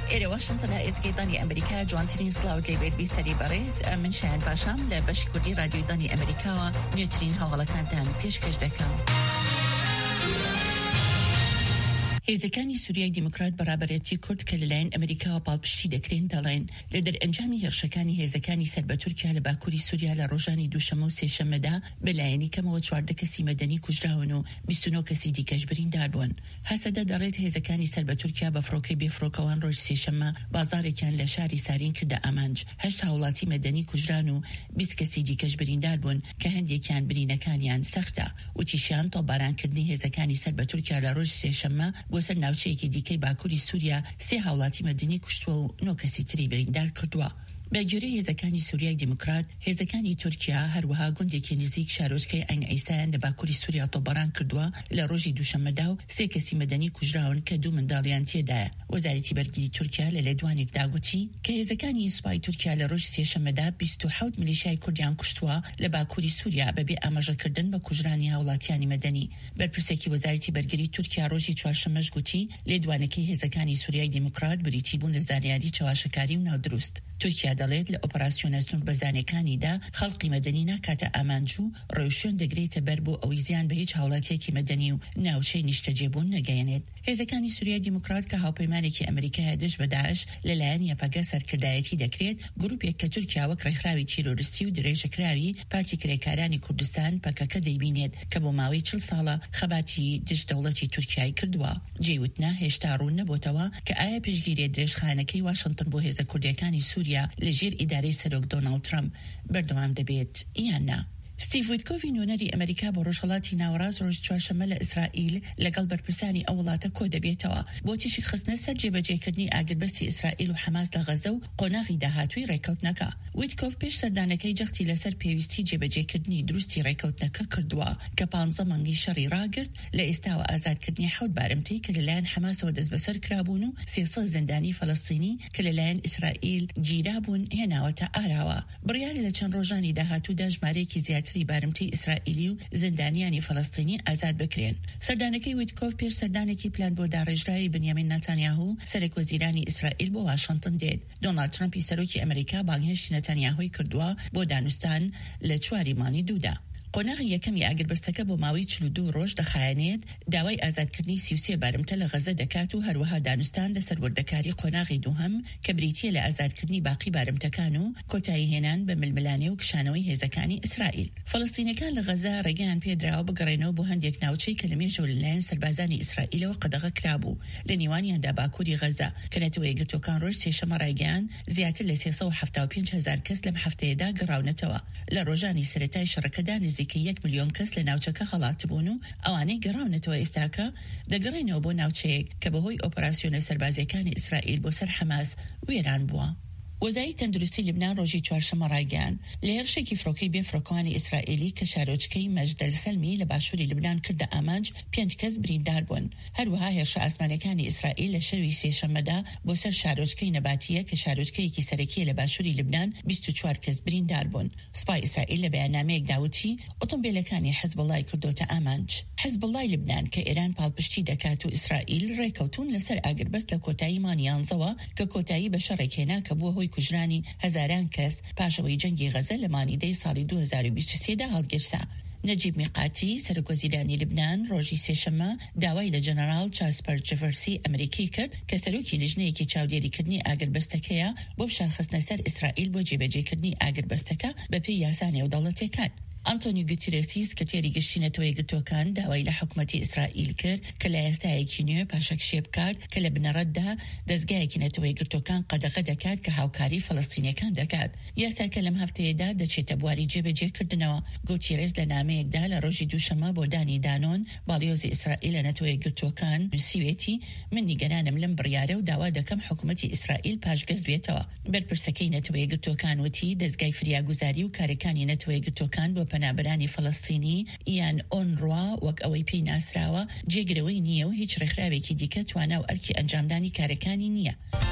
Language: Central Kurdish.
إلى واشنطن إسكي داني أمريكا جوانترين سلاوت لبيت بيستري باريس من شان باشام لبش كردي راديو داني أمريكا نيوترين هوالا كانتان بيشكش دكام. هێزەکانی سووریای دیموکرات بەڕابەرەتی کورد کە لەلایەن ئەمریکاوە پاڵپشتی دەکرێن دەڵێن لە دەرئەنجامی هێرشەکانی هێزەکانی سەر بە تورکیا لە باکووری سووریا لە ڕۆژانی دووشەمە و سێشەمەدا بەلایەنی کەمەوە 14 کەسی مەدەنی کوژراون و 29 کەسی دیکەش بریندار بوون. هەسەدە دەڕێت هێزەکانی سەر بە تورکیا بە فڕۆکەی بێفڕۆکەوان ڕۆژ سێشەمە بازارێکیان لە شاری سارین کردە ئامانج. 8 هاوڵاتی مەدەنی کوژران و 20 کەسی دیکەش بریندار بوون کە هەندێکیان برینەکانیان سەختە. وتیشیان تۆپبارانکردنی هێزەکانی سەر بە تورکیا لە ڕۆژ سێشەمە بۆ سەر ناوچەیەکی دیکەی باکووری سووریا 3 هاوڵاتی مەدەنی کوشتووە و 9 کەسی تری بریندار کردووە. بەگوێرەی هێزەکانی سووریای دیموکرات، هێزەکانی تورکیا هەروەها گوندێکی نزیک شارۆچکەی ئەین ئەیسایان لە باکووری سووریا تۆپباران کردووە لە ڕۆژی دووشەمەدا و 3 کەسی مەدەنی کوژراون کە 2 منداڵیان تێدایە. وەزارەتی بەرگریی تورکیا لە لێدوانێکدا گوتی کە هێزەکانی سوپای تورکیا لە ڕۆژ سێشەمەدا 27 میلیشیای کوردیان کوشتووە لە باکووری سووریا بەبێ ئاماژەکردن بە کوژرانی هاوڵاتیانی مەدەنی. بەرپرسێکی وەزارەتی بەرگریی تورکیا ڕۆژی چوارشەمەش گوتی لێدوانەکەی هێزەکانی سووریای دیموکرات بریتی بوون لە زانیاری چاواشەکاری و ناودروست. تورکیا دەڵێت لە ئۆپەراسیۆنە سنووربەزانەکانیدا خەڵقی مەدەنی ناکاتە ئامانج و ڕێوشێن دەگرێتە بەر بۆ ئەوەی زیان بە هیچ هاوڵاتیەکی مەدەنی و ناوچەی نیشتەجێبوون نەگەیەنێت. هێزەکانی سووریای دیموکرات کە هاوپەیمانێکی ئەمریکای دژ بە داعش لەلایەن یەپەگە سەرکردایەتی دەکرێت، گروپێک کە تورکیا وەک ڕێکخراوی تیرۆریستی و درێژەکراوی پارتی کرێکارانی کوردستان پەکەکە دەیبینێت کە بۆ ماوەی 40 ساڵە خەباتی دژ دەوڵەتی تورکیای کردووە. جێوتنا هێشتا ڕوون نەبووتەوە کە ئایا پێشگیری درێژخانەکەی واشنگتن بۆ هێزە کوردیەکانی سووریا لەژێر ئیدارەی سەرۆک دۆناڵد ترامپ بەردەوام دەبێت یان نا. ستیڤ ویتکۆڤی نوێنەری ئەمریکا بۆ ڕۆژهەڵاتی ناوەڕاست ڕۆژ چوارشەمە لە ئیسرائیل لەگەڵ بەرپرسانی ئەو وڵاتە کۆ دەبێتەوە بۆ تیشی خستنە سەر جێبەجێکردنی ئاگربەستی ئیسرائیل و حەماس لە غەزە و قۆناغی داهاتووی ڕێکەوتنەکە. ویتکۆڤ پێش سەردانەکەی جەختی لەسەر پێویستی جێبەجێکردنی دروستی ڕێکەوتنەکە کردووە کە 15 مانگی شەڕی ڕاگرت لە ئێستاوە ئازادکردنی 7 بارمتەی کە لەلایەن حەماسەوە دەست بەسەر کرابوون و 300 زیندانی فەلەستینی کە لەلایەن ئیسرائیل گیرابوون هێناوەتە ئاراوە. بڕیاری لە چەند ڕۆژانی داهاتوودا ژمارەیەکی زیاتری بارمتەی ئیسرائیلی و زندانیانی فەلەستینی ئازاد بکرێن. سەردانەکەی ویتکۆڤ پێش سەردانێکی پلان بۆ داڕێژرایی بنیامین نەتانیاهو سەرۆک وەزیرانی ئیسرائیل بۆ واشنگتن دێت. دۆناڵد ترامپی سەرۆکی ئەمریکا باڵهێشتی نەتانیاهوی کردووە بۆ دانوستان لە 4 مانگی دوودا. قۆناغی یەکەمی ئاگربەستەکە بۆ ماوەی 42 ڕۆژ دەخایەنێت، داوای ئازادکردنی 33 بارمتە لە غەزە دەکات و هەروەها دانوستان لەسەر وەردەکاری قۆناغی دووهەم کە بریتیە لە ئازادکردنی باقی بارمتەکان و کۆتایی هێنان بە ململانێ و کشانەوەی هێزەکانی ئیسرائیل. فەڵەستینەکان لە غەزە ڕێگەیان پێدراوە بگەڕێنەوە بۆ هەندێک ناوچەی کە لە مێژەوە لەلایەن سەربازانی ئیسرائیلەوە قەدەغە کرابوو، لە نێوانیاندا باکووری غەزە کە نەتەوەی یەکگرتوەکان ڕۆژ سێشەمە ڕایگەیان زیاتر لە 375,000 کەس لەم هەفتەیەدا گەڕاونەتەوە. لە ڕۆژانی سەرەتای شەڕەکەدا نزیکەی 1 ملیۆن کەس لە ناوچەکە هەڵات بوون و ئەوانەی گەڕاونەتەوە ئێستاکە دەگەڕێنەوە بۆ ناوچەیەک کە بەهۆی ئۆپەراسیۆنە سەربازیەکانی ئیسرائیل بۆ سەر حەماس وێران بووە. وەزارەتی تەندروستی لبنان ڕۆژی چوارشەمە ڕایگەیاند لە هێرشێکی فڕۆکەی بێفڕۆکەوانی ئیسرائیلی کە شارۆچکەی مەجدەل سەلمی لە باشووری لبنان کردە ئامانج 5 کەس بریندار بوون. هەروەها هێرشە ئاسمانیەکانی ئیسرائیل لە شەوی سێشەمەدا بۆ سەر شارۆچکەی نەباتیە کە شارۆچکەیەکی سەرەکیە لە باشووری لبنان 24 کەس بریندار بوون. سوپای ئیسرائیل لە بەیاننامەیەکدا وتی ئۆتۆمبیلەکانی حیزبڵای کردوتە ئامانج. حیزبڵای لبنان کە ئێران پاڵپشتی دەکات و ئیسرائیل ڕێکەوتون لەسەر ئاگربەست لە کۆتایی مانگی 11 کە کۆتایی بە شەڕێک هێنا کە بووە هۆی کوژرانی هەزاران کەس پاشەوەی جەنگی غەزە لە مانیدەی ساڵی 2023دا هەڵگرسا. نەجیب میقاتی سەرۆکوەزیرانی لبنان ڕۆژی سێشەمە داوای لە جەنەرال چاسپەر جەفەرسی ئەمریکی کرد کە سەرۆکی لیژنەیەکی چاودێریکردنی ئاگربەستەکەیە بۆ فشارخستنە سەر ئیسرائیل بۆ جێبەجێکردنی ئاگربەستەکە بەپێی یاسا نێودەوڵەتیەکان. ئەنتۆنیو گوتێرێسیس کەتێری گەشتی نەتەوەی یەکگرتووەکان داوای لە حکوومەتی ئیسرائیل کرد کە لە ئێستایەکی نوێ پاشەکشێ بکات کە لە بنەڕەتدا دەستگایەکی نەتەوەی یەکگرتووەکان قەدەغە دەکات کە هاوکاری فەڵەستینیەکان دەکات. یاساکە لەم هەفتەیەدا دەچێتە بواری جێبەجێکردنەوە. گوتێرێس لە نامەیەکدا لە ڕۆژی دووشەمە بۆ دانی دانۆن باڵیۆزی ئیسرائیل لە نەتەوەی یەکگرتووەکان نووسیوێتی من نیگەرانم لەم بڕیارە و داوا دەکەم حکوومەتی ئیسرائیل پاشگەز بێتەوە. بەرپرسەکەی نەتەوەی یەکگرتووەکان وتی دەستگای فریاگوزاری و کارەکانی نەتەوەی یەکگرتووەکان بۆ پەنابەرانی فەڵەستینی یان ئۆنڕوا وەک ئەوەی پێی ناسراوە جێگرەوەی نییە و هیچ ڕێکخراوێکی دیکە توانە و ئەرکی ئەنجامدانی کارەکانی نییە.